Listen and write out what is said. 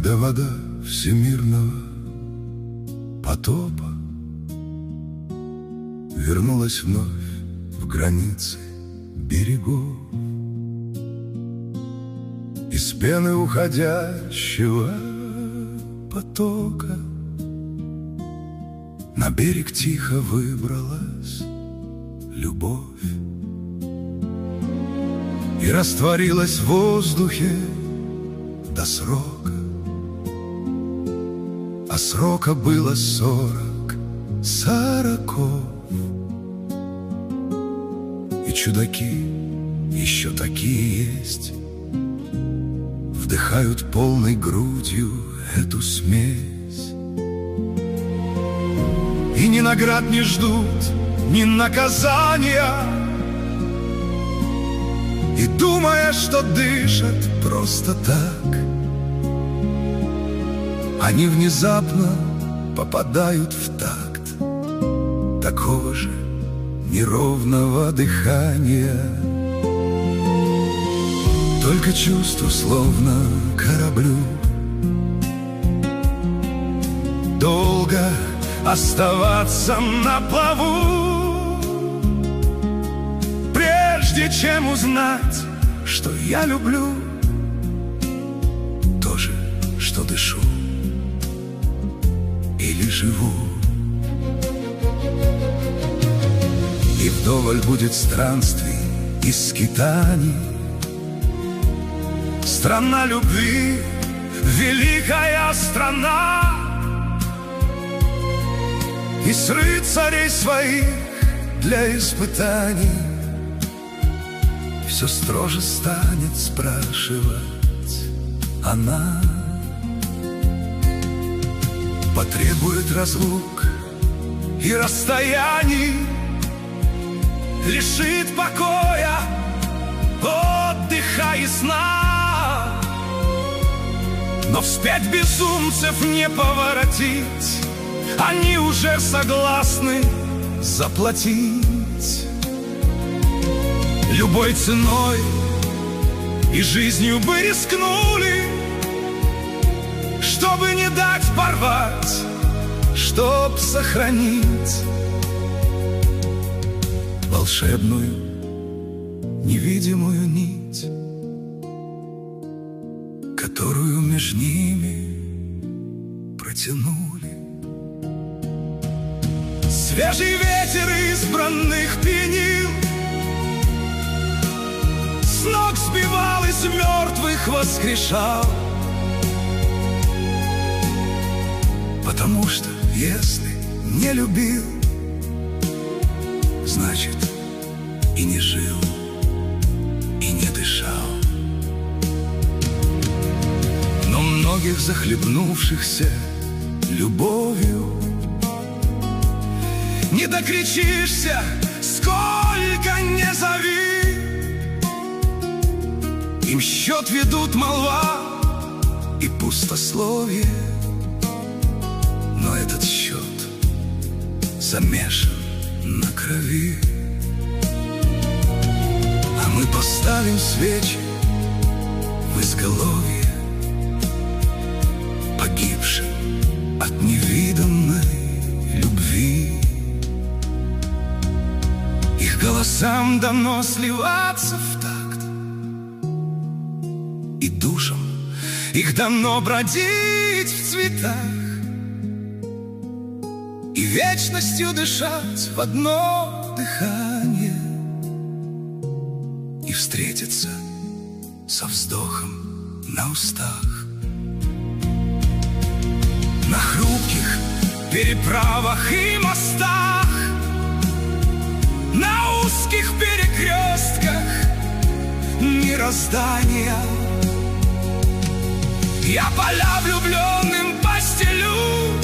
Когда вода всемирного потопа вернулась вновь в границы берегов, из пены уходящего потока на берег тихо выбралась любовь и растворилась в воздухе до срока. А срока было 40 сороков. И чудаки еще такие есть, вдыхают полной грудью эту смесь. И ни наград не ждут, ни наказания, и думая, что дышат просто так, они внезапно попадают в такт такого же неровного дыхания. Только чувство словно кораблю долго оставаться на плаву, прежде чем узнать, что я люблю то же, что дышу или живу. И вдоволь будет странствий и скитаний, страна любви, великая страна. И с рыцарей своих для испытаний все строже станет спрашивать она. Потребует разлук и расстояний, лишит покоя, отдыха и сна. Но вспять безумцев не поворотить, они уже согласны заплатить любой ценой, и жизнью бы рискнули, чтобы не дать порвать, чтоб сохранить волшебную невидимую нить, которую между ними протянули. Свежий ветер избранных пьянил, с ног сбивал, из мертвых воскрешал. Потому что если не любил, значит и не жил, и не дышал. Но многих захлебнувшихся любовью не докричишься, сколько не зови. Им счет ведут молва и пустословие, но этот счет замешан на крови. А мы поставим свечи в изголовье погибшим от невиданной любви. Их голосам дано сливаться в такт, и душам их дано бродить в цветах, и вечностью дышать в одно дыхание, и встретиться со вздохом на устах. На хрупких переправах и мостах, на узких перекрестках мироздания я поля влюбленным постелю,